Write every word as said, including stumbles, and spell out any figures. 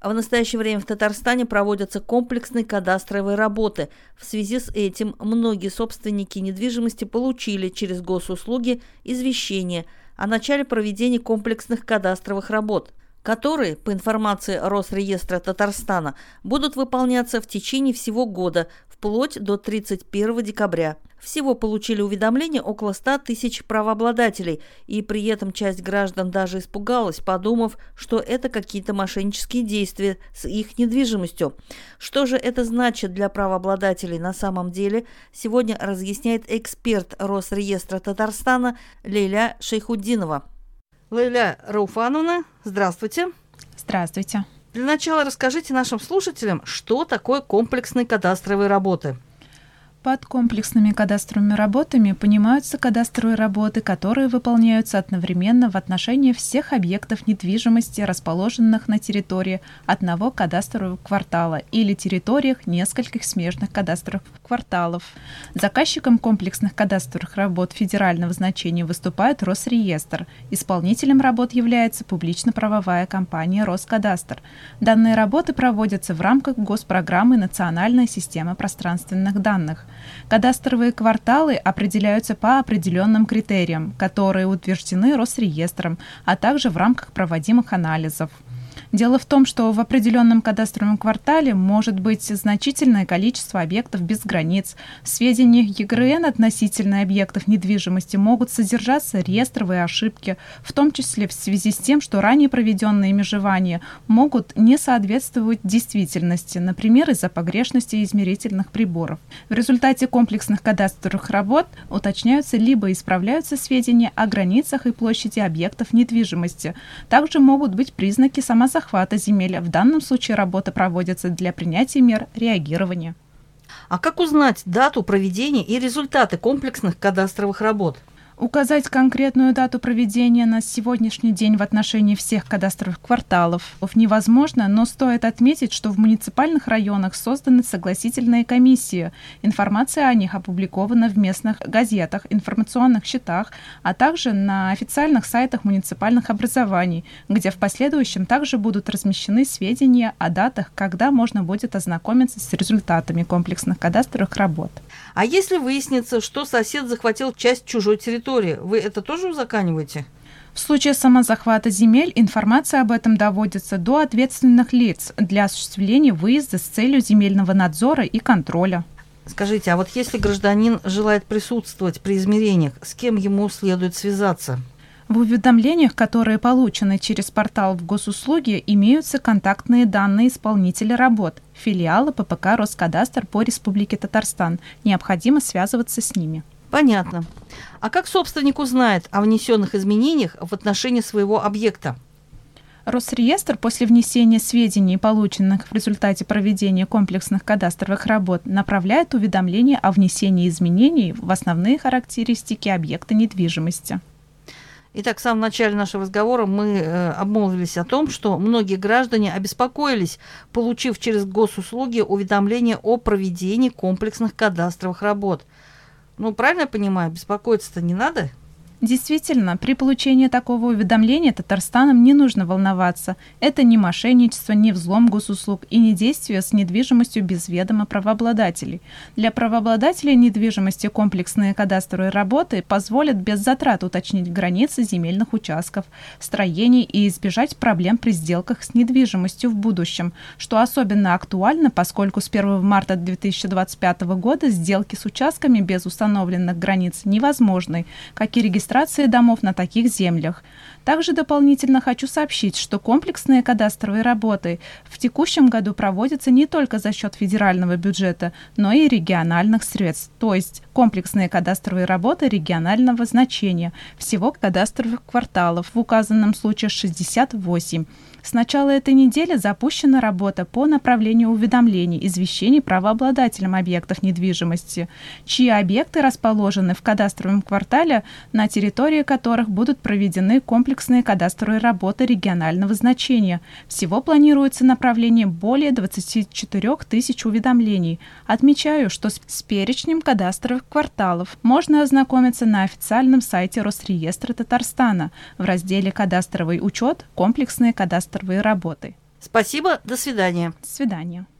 А в настоящее время в Татарстане проводятся комплексные кадастровые работы. В связи с этим многие собственники недвижимости получили через госуслуги извещение о начале проведения комплексных кадастровых работ, которые, по информации Росреестра Татарстана, будут выполняться в течение всего года, вплоть до тридцать первого декабря. Всего получили уведомления около ста тысяч правообладателей, и при этом часть граждан даже испугалась, подумав, что это какие-то мошеннические действия с их недвижимостью. Что же это значит для правообладателей на самом деле, сегодня разъясняет эксперт Росреестра Татарстана Лейля Шейхутдинова. Лейля Рауфановна, здравствуйте. Здравствуйте. Для начала расскажите нашим слушателям, что такое комплексные кадастровые работы. Под комплексными кадастровыми работами понимаются кадастровые работы, которые выполняются одновременно в отношении всех объектов недвижимости, расположенных на территории одного кадастрового квартала или территориях нескольких смежных кадастровых кварталов. Заказчиком комплексных кадастровых работ федерального значения выступает Росреестр. Исполнителем работ является публично-правовая компания Роскадастр. Данные работы проводятся в рамках госпрограммы «Национальная система пространственных данных». Кадастровые кварталы определяются по определенным критериям, которые утверждены Росреестром, а также в рамках проводимых анализов. Дело в том, что в определенном кадастровом квартале может быть значительное количество объектов без границ. В сведениях ЕГРН относительно объектов недвижимости могут содержаться реестровые ошибки, в том числе в связи с тем, что ранее проведенные межевания могут не соответствовать действительности, например, из-за погрешности измерительных приборов. В результате комплексных кадастровых работ уточняются либо исправляются сведения о границах и площади объектов недвижимости. Также могут быть признаки самозахвата захвата земель. В данном случае работа проводится для принятия мер реагирования. А как узнать дату проведения и результаты комплексных кадастровых работ? Указать конкретную дату проведения на сегодняшний день в отношении всех кадастровых кварталов невозможно, но стоит отметить, что в муниципальных районах созданы согласительные комиссии. Информация о них опубликована в местных газетах, информационных счетах, а также на официальных сайтах муниципальных образований, где в последующем также будут размещены сведения о датах, когда можно будет ознакомиться с результатами комплексных кадастровых работ. А если выяснится, что сосед захватил часть чужой территории, вы это тоже узакониваете? В случае самозахвата земель информация об этом доводится до ответственных лиц для осуществления выезда с целью земельного надзора и контроля. Скажите, а вот если гражданин желает присутствовать при измерениях, с кем ему следует связаться? В уведомлениях, которые получены через портал в госуслуги, имеются контактные данные исполнителя работ, филиала ППК Роскадастр по Республике Татарстан. Необходимо связываться с ними. Понятно. А как собственник узнает о внесенных изменениях в отношении своего объекта? Росреестр после внесения сведений, полученных в результате проведения комплексных кадастровых работ, направляет уведомление о внесении изменений в основные характеристики объекта недвижимости. Итак, в самом начале нашего разговора мы э, обмолвились о том, что многие граждане обеспокоились, получив через госуслуги уведомление о проведении комплексных кадастровых работ. Ну, правильно я понимаю, беспокоиться-то не надо? Действительно, при получении такого уведомления Татарстанам не нужно волноваться. Это не мошенничество, не взлом госуслуг и не действие с недвижимостью без ведома правообладателей. Для правообладателей недвижимости комплексные кадастровые работы позволят без затрат уточнить границы земельных участков, строений и избежать проблем при сделках с недвижимостью в будущем, что особенно актуально, поскольку с первого марта две тысячи двадцать пятого года сделки с участками без установленных границ невозможны, как и регистрация регистрации домов на таких землях. Также дополнительно хочу сообщить, что комплексные кадастровые работы в текущем году проводятся не только за счет федерального бюджета, но и региональных средств, то есть комплексные кадастровые работы регионального значения, всего кадастровых кварталов, в указанном случае шестьдесят восемь. С начала этой недели запущена работа по направлению уведомлений, извещений правообладателям объектов недвижимости, чьи объекты расположены в кадастровом квартале, на территории которых будут проведены комплексные кадастровые работы регионального значения. Всего планируется направление более двадцати четырёх тысяч уведомлений. Отмечаю, что с перечнем кадастровых кварталов можно ознакомиться на официальном сайте Росреестра Татарстана в разделе «Кадастровый учет. Комплексные кадастровые работы». Спасибо, до свидания. До свидания.